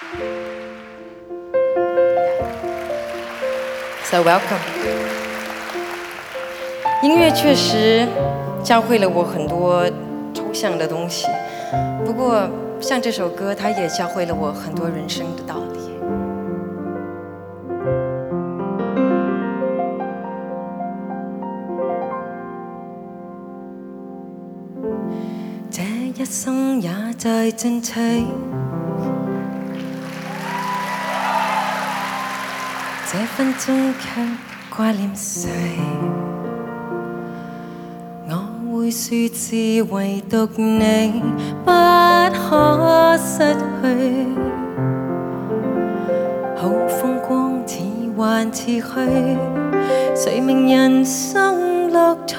So welcome。音乐确实教会了我很多抽象的东西，不过像这首歌，它也教会了我很多人生的道理。这一生也在進取。這分鐘卻掛念誰？我會說是唯獨你不可失去。好風光似幻似虛，誰明人生樂趣？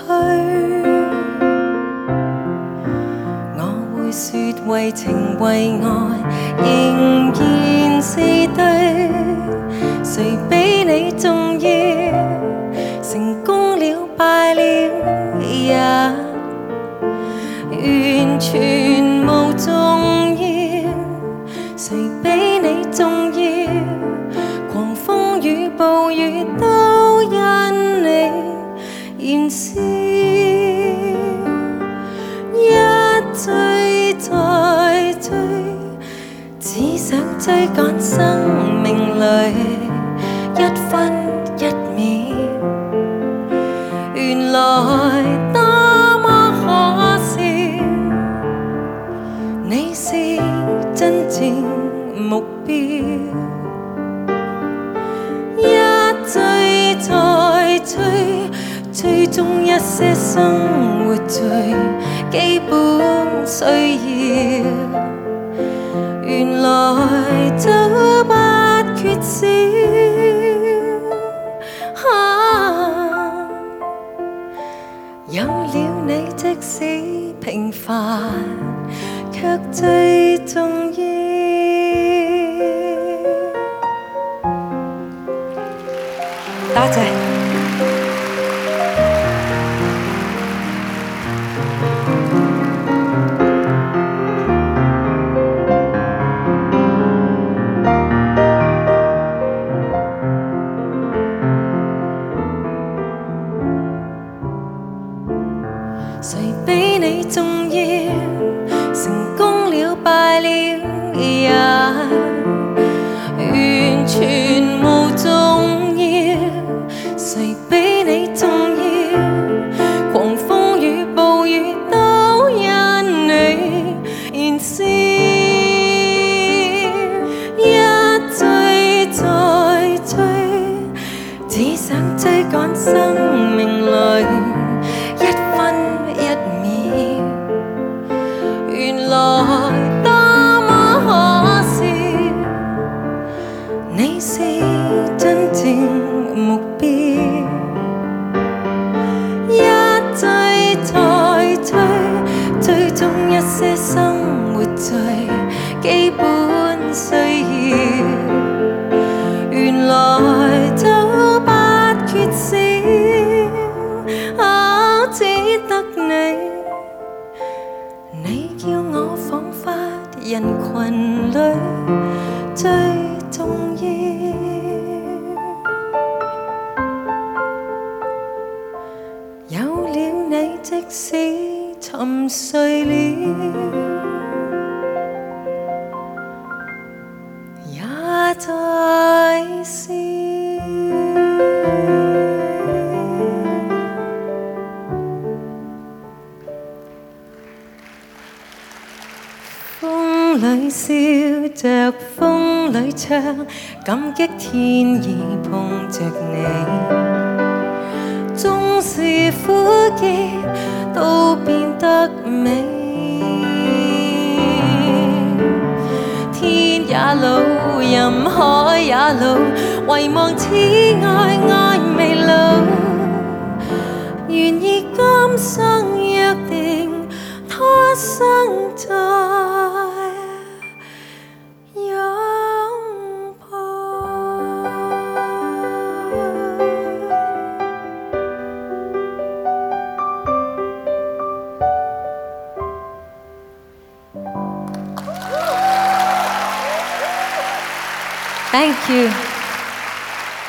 我會說為情為愛仍然是對。誰比你重要？成功了敗了也完全無重要。誰比你重要？狂風與暴雨都因你燃燒。一追再追，只想追趕生命裏一分一秒，原來多麼可笑。你是真正目標，一追再追，追蹤一些生活最基本需要，原來早不缺少。有了你，即使平凡，卻最重要。多謝。誰比你重要？成功了敗了也完全無重要。誰比你重要？狂風與暴雨都因你燃燒。一追再追，只想追趕生命裏一分一秒，原來多麼可笑。你是真正目標，一追再追，追蹤一些生活最基本需要，原來早不缺少。只得你叫我彷彿人群裏最重要。有了你，即使沉睡了，也在笑。風裏笑着，風裏唱，感激天意碰着你。縱是苦澀都變得美，天也老，人海也老，遺忘此愛愛未老，願意今生約定，他生在擁抱。 Thank you。